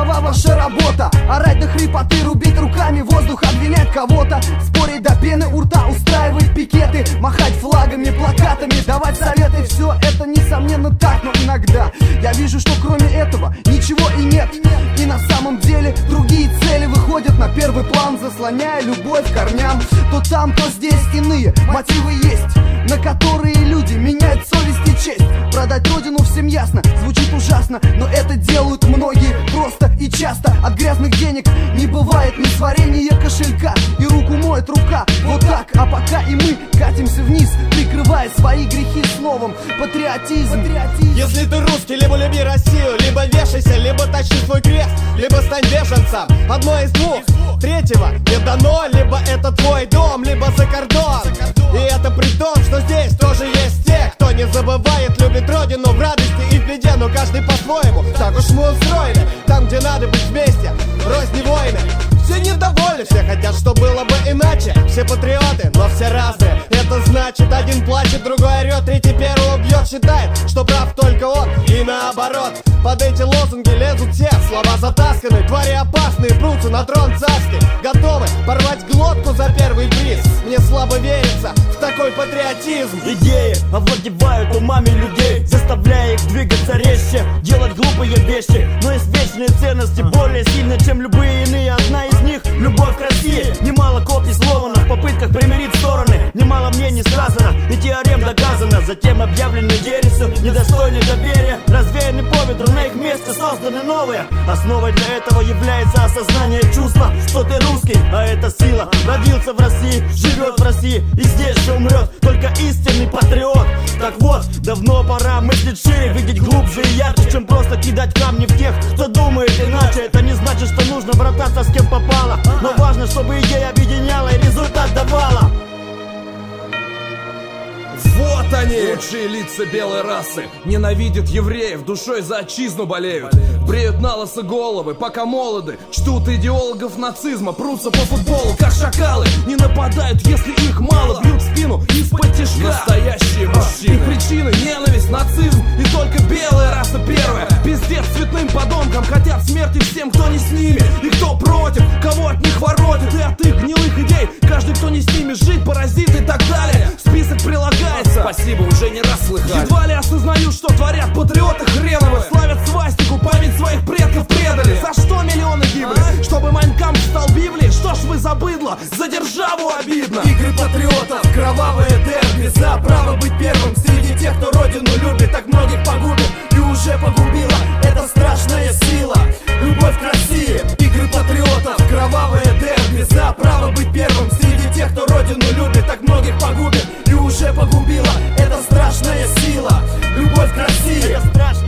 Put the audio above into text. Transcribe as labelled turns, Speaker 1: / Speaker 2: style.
Speaker 1: Такова ваша работа. Орать до хрипоты, рубить руками воздух, обвинять кого-то, спорить до пены у рта, устраивать пикеты, махать флагами, плакатами, давать советы. Все это несомненно так, но иногда я вижу, что кроме этого ничего и нет. И на самом деле другие цели выходят на первый план, заслоняя любовь к корням. То там, то здесь иные мотивы есть, на которые люди меняют совесть и честь. Продать родину всем ясно, звучит ужасно, но это делают многие просто и часто. От грязных денег не бывает несварения кошелька, и руку моет рука. Вот так, а пока и мы катимся вниз, прикрывая свои грехи словом патриотизм.
Speaker 2: Если ты русский, либо люби Россию, либо вешайся, либо тащи свой крест, либо стань беженцем. Одно из двух, третьего не дано. Либо это твой дом, либо за кордон. И это при том, что здесь тоже есть те, кто не забывает, любит родину в радости и в беде. Но каждый по-своему, так уж мы устроены. Там, где надо быть вместе, рознь войны. Все недовольны, все хотят, что было бы иначе. Все патриоты, но все разные. Это значит, один плачет, другой орет, третий первого бьет. Считает, что прав только он, и наоборот. Под эти лозунги лезут все, слова затасканы. Твари опасные, прутся на трон царский, готовы порвать глотку за первый приз. Мне слабо верится в такой патриотизм.
Speaker 3: Идеи овладевают умами людей, заставляя их двигаться резче, делать глупые вещи. Но есть вечные ценности, более сильные, чем любые иные. Одна из них — любовь к России. Немало копий сломано в попытках примирить стороны, немало мнений сказано и теорем доказано. Затем объявлены ересью, недостойны доверия, развеяны по ветру, на их месте созданы новые. Основой для этого является осознание чувства, что ты русский, а это сила. Родился в России, живет в России и здесь же умрет только истинный патриот. Так вот, давно пора мыслить шире, видеть глубже и ярче, чем просто кидать камни в тех, кто думает иначе. Это не значит, что нужно брататься с кем попало, но важно, чтобы идея объединяла и результат давала.
Speaker 4: Вот они, лучшие лица белой расы. Ненавидят евреев, душой за отчизну болеют. Бреют на лысо головы, пока молоды. Чтут идеологов нацизма, прутся по футболу, как шакалы. Не нападают, если их мало, бьют в спину из-под тишка. Настоящие мужчины. Их причины — ненависть, нацизм и только белая раса первая. Пиздец цветным подонкам, хотят смерти всем, кто не с ними. И кто против, кого от них воротит. И от их гнилых идей каждый, кто не с ними, жить, паразит и так далее. Список прилагается. Спасибо, уже не раз слыхали. Едва ли осознают, что творят патриоты хреновы. Славят свастику, память своих предков предали. За что миллионы гибли? Чтобы Майн Кампф стал Библией? Что ж вы за быдло? За державу обидно.
Speaker 1: Игры патриотов, кровавое дерби, за право быть первым среди тех, кто родину любит, так многих погубит и уже погубила эта страшная сила. Любовь к России. Игры патриотов, кровавое дерби, за право быть первым среди тех, кто родину любит, так многих погубит и уже погубила эта страшная сила. Любовь к России.